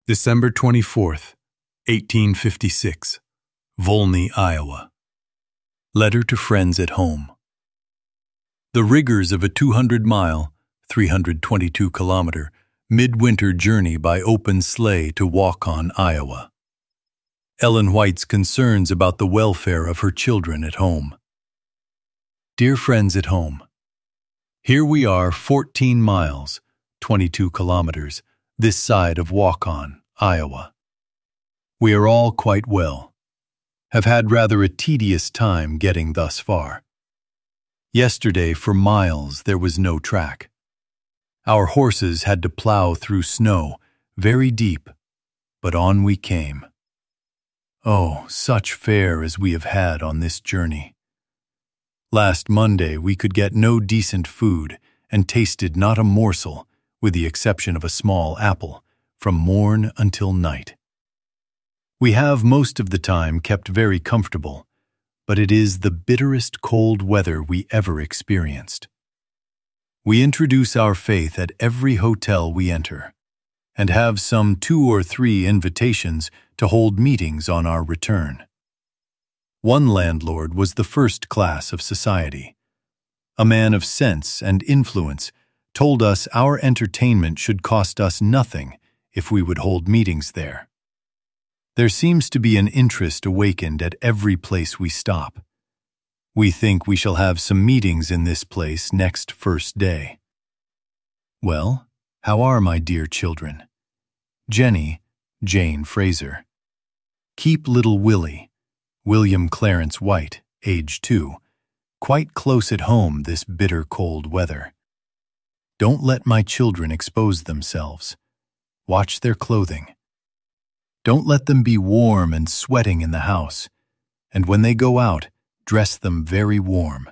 December 24th, 1856, Volney, Iowa. Letter to friends at home. The rigors of a 200-mile, 322-kilometer, midwinter journey by open sleigh to Waukon, Iowa. Ellen White's concerns about the welfare of her children at home. Dear friends at home, here we are 14 miles, 22 kilometers, this side of Waukon, Iowa. We are all quite well, have had rather a tedious time getting thus far. Yesterday, for miles, there was no track. Our horses had to plow through snow, very deep, but on we came. Oh, such fare as we have had on this journey. Last Monday we could get no decent food and tasted not a morsel, with the exception of a small apple, from morn until night. We have most of the time kept very comfortable, but it is the bitterest cold weather we ever experienced. We introduce our faith at every hotel we enter, and have some 2 or 3 invitations to hold meetings on our return. One landlord was the first class of society. A man of sense and influence told us our entertainment should cost us nothing if we would hold meetings there. There seems to be an interest awakened at every place we stop. We think we shall have some meetings in this place next first day. Well, how are my dear children? Jenny, Jane Fraser. Keep little Willie, William Clarence White, age 2, quite close at home this bitter cold weather. Don't let my children expose themselves. Watch their clothing. Don't let them be warm and sweating in the house, and when they go out, dress them very warm.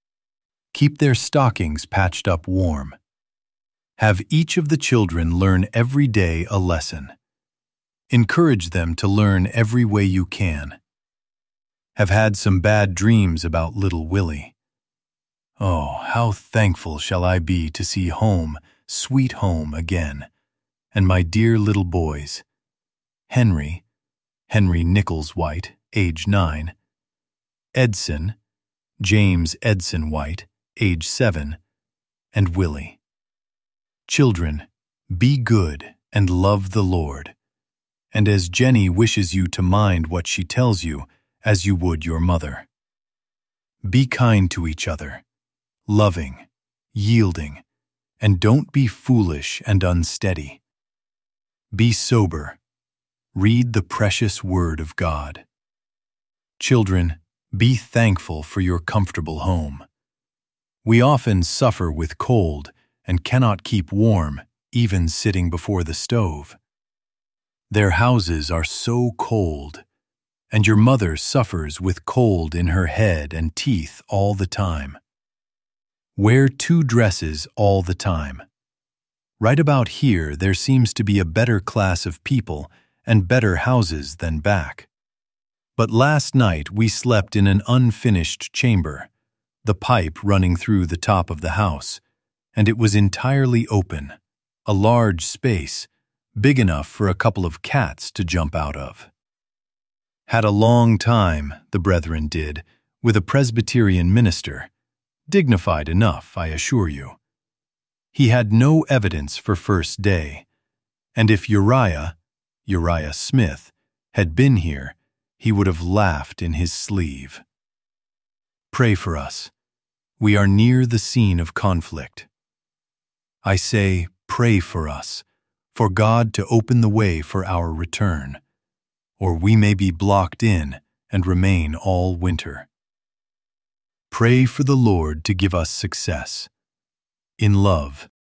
Keep their stockings patched up warm. Have each of the children learn every day a lesson. Encourage them to learn every way you can. Have had some bad dreams about little Willie. Oh, how thankful shall I be to see home, sweet home again, and my dear little boys, Henry Nichols White, age 9, Edson, James Edson White, age 7, and Willie. Children, be good and love the Lord, and as Jenny wishes you to mind what she tells you, as you would your mother. Be kind to each other, loving, yielding, and don't be foolish and unsteady. Be sober. Read the precious Word of God. Children, be thankful for your comfortable home. We often suffer with cold and cannot keep warm, even sitting before the stove. Their houses are so cold, and your mother suffers with cold in her head and teeth all the time. Wear 2 dresses all the time. Right about here there seems to be a better class of people and better houses than back. But last night we slept in an unfinished chamber, the pipe running through the top of the house, and it was entirely open, a large space, big enough for a couple of cats to jump out of. Had a long time, the brethren did, with a Presbyterian minister, dignified enough, I assure you. He had no evidence for first day, and if Uriah Smith, had been here, he would have laughed in his sleeve. Pray for us. We are near the scene of conflict. I say, pray for us, for God to open the way for our return, or we may be blocked in and remain all winter. Pray for the Lord to give us success. In love,